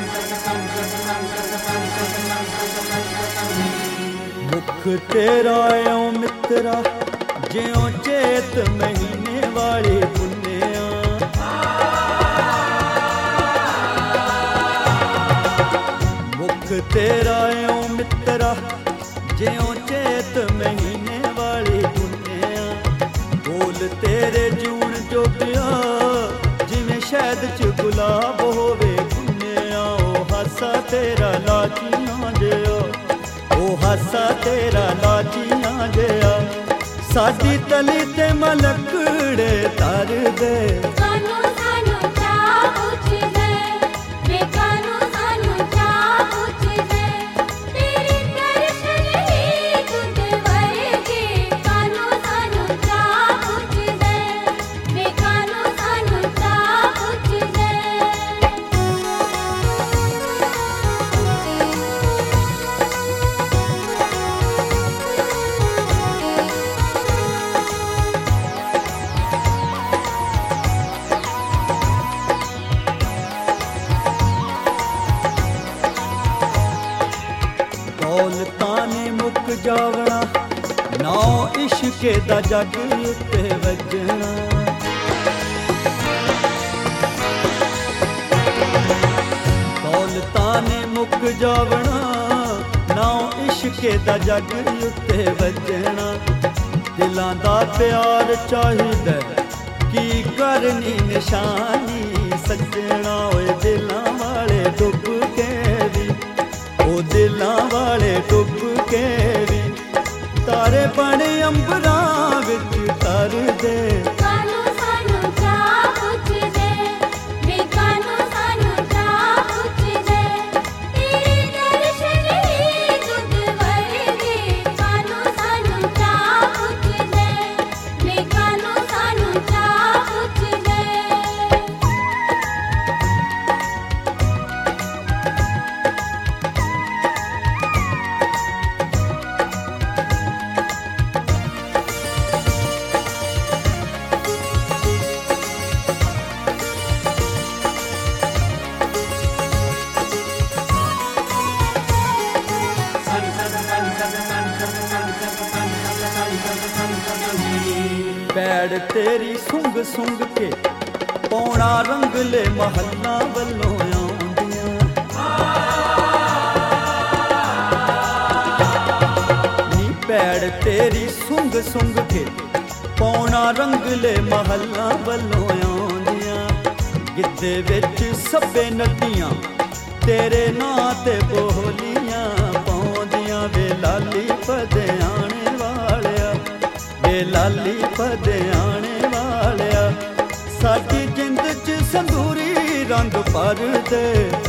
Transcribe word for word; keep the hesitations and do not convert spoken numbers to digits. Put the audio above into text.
मुख तेरा ओ मित्रा ज्यों चेत महीने वाले पुन्निया। मुख तेरा ओ मित्रा ज्यों चेत महीने वाले पुन्निया। बोल तेरे जून जोगिया जिवें शहद च गुलाब होवे पुन्निया। ओ हासा तेरा लाचियां जिया, ओ हासा तेरा लाचियां जिया। साडी तली ते मलकड़े तर दे, कानू सानू चा पूछ दे, वे कानू सानू चा पूछ दे। तेरे दर्शन ही तुझ वर्गे, कानू सानू चा पूछ दे, वे कानू सानू चा पूछ दे। दौलतां ने मुक जावना ना इश्के दा जग उत्ते वजना। दौलतां ने मुक जावना ना इश्के दा जग उत्ते वजना। दिलां दा प्यार चाहिदा की करनी निशानी सजना। ओए दिलां वाले डुब के भी, ओ दिलां वाले डुब के भी तारे बने अंबरां विच तर दे। कानू सानू चा पूछ दे, वे कानू सानू चा पूछ दे। तेरे दर्शन ही तुझ वर्गे, कानू सानू चा पूछ दे, वे कानू सानू चा पूछ दे। पैड़ तेरी सुंग सुंग के पौना रंगले महल्ला वल्लों आउंदियां। नी पैड़ तेरी सुंग सुंग के पौना रंगले महल्ला वल्लों आउंदियां। गिद्दे विच सब्बे नदियां तेरे नां ते बोलियां पाउंदियां। वे लाली पदे आने वालिया, वे लाली पदे आने वालिया। साडी जिंद च संदूरी रंग भर दे।